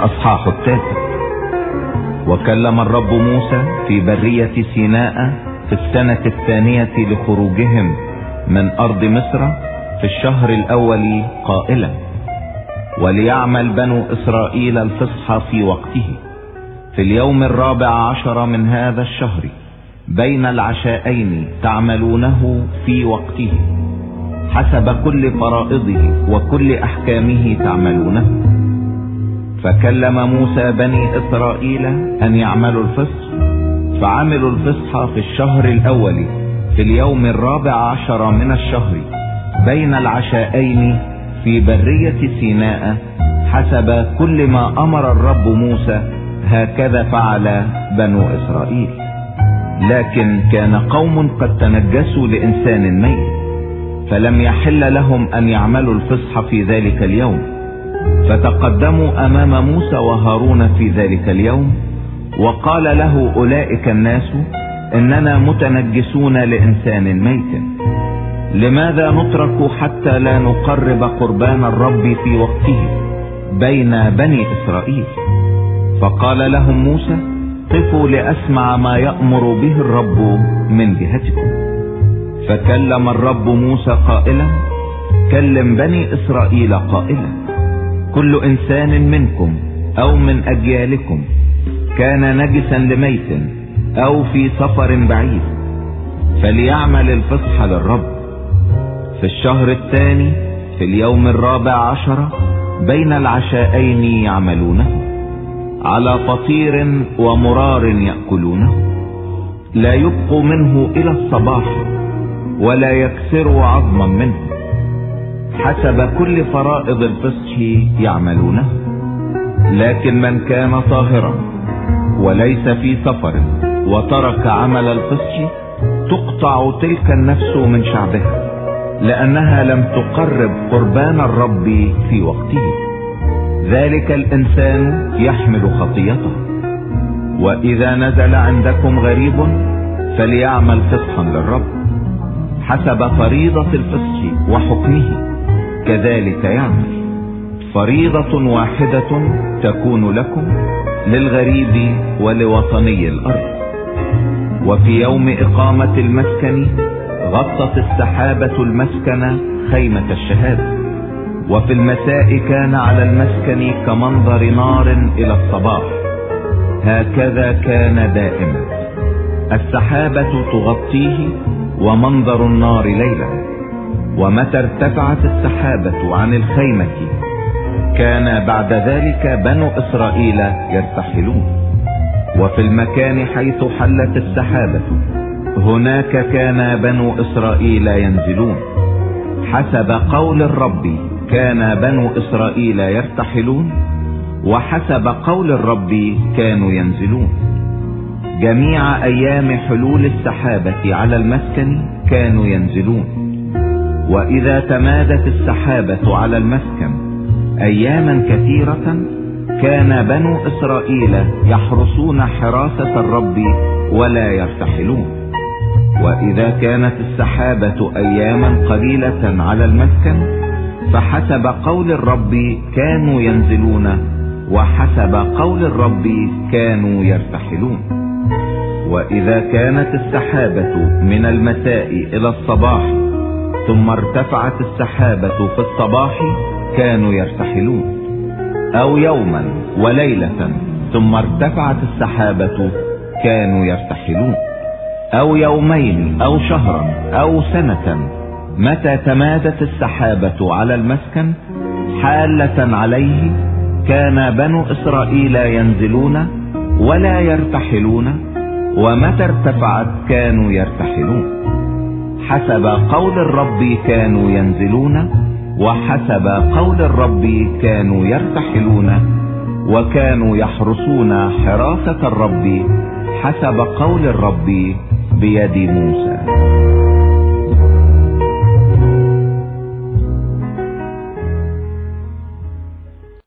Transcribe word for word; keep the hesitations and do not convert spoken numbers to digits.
الأصحاح التاسع. وكلم الرب موسى في برية سيناء في السنة الثانية لخروجهم من أرض مصر في الشهر الأول قائلا: وليعمل بنو إسرائيل الفصح في وقته في اليوم الرابع عشر من هذا الشهر بين العشاءين تعملونه في وقته حسب كل فرائضه وكل أحكامه تعملونه. فكلم موسى بني إسرائيل أن يعملوا الفصح، فعملوا الفصح في الشهر الأول في اليوم الرابع عشر من الشهر بين العشاءين في برية سيناء حسب كل ما أمر الرب موسى، هكذا فعل بنو إسرائيل. لكن كان قوم قد تنجسوا لإنسان ميت، فلم يحل لهم أن يعملوا الفصح في ذلك اليوم، فتقدموا أمام موسى وهارون في ذلك اليوم، وقال له أولئك الناس: إننا متنجسون لإنسان ميت، لماذا نترك حتى لا نقرب قربان الرب في وقته بين بني إسرائيل؟ فقال لهم موسى: قفوا لأسمع ما يأمر به الرب من جهتكم. فكلم الرب موسى قائلا: كلم بني إسرائيل قائلا: كل إنسان منكم أو من أجيالكم كان نجسا لميت أو في سفر بعيد فليعمل الفصح للرب في الشهر الثاني في اليوم الرابع عشر بين العشاءين يعملونه على فطير ومرار يأكلونه، لا يبقوا منه إلى الصباح ولا يكسروا عظما منه، حسب كل فرائض الفصح يعملونه. لكن من كان طاهرا وليس في سفر وترك عمل الفصح تقطع تلك النفس من شعبها، لأنها لم تقرب قربان الرب في وقته. ذلك الإنسان يحمل خطيته. وإذا نزل عندكم غريب فليعمل فصحا للرب حسب فريضة الفصح وحكمه، كذلك يعمل. فريضة واحدة تكون لكم للغريب ولوطني الأرض. وفي يوم إقامة المسكن غطت السحابة المسكن خيمة الشهادة، وفي المساء كان على المسكن كمنظر نار إلى الصباح، هكذا كان دائما. السحابة تغطيه ومنظر النار ليلا. ومتى ارتفعت السحابة عن الخيمة كان بعد ذلك بنو إسرائيل يرتحلون. وفي المكان حيث حلت السحابة هناك كان بنو إسرائيل ينزلون. حسب قول الرب كان بنو إسرائيل يرتحلون، وحسب قول الرب كانوا ينزلون. جميع أيام حلول السحابة على المسكن كانوا ينزلون. وإذا تمادت السحابة على المسكن أياما كثيرة كان بنو إسرائيل يحرسون حراسة الرب ولا يرتحلون. وإذا كانت السحابة أياما قليلة على المسكن فحسب قول الرب كانوا ينزلون، وحسب قول الرب كانوا يرتحلون. وإذا كانت السحابة من المساء إلى الصباح ثم ارتفعت السحابة في الصباح كانوا يرتحلون، أو يوما وليلة ثم ارتفعت السحابة كانوا يرتحلون، أو يومين أو شهرا أو سنة. متى تمادت السحابة على المسكن حالة عليه كان بنو إسرائيل ينزلون ولا يرتحلون، ومتى ارتفعت كانوا يرتحلون. حسب قول الرب كانوا ينزلون، وحسب قول الرب كانوا يرتحلون، وكانوا يحرسون حراسة الرب حسب قول الرب بيد موسى.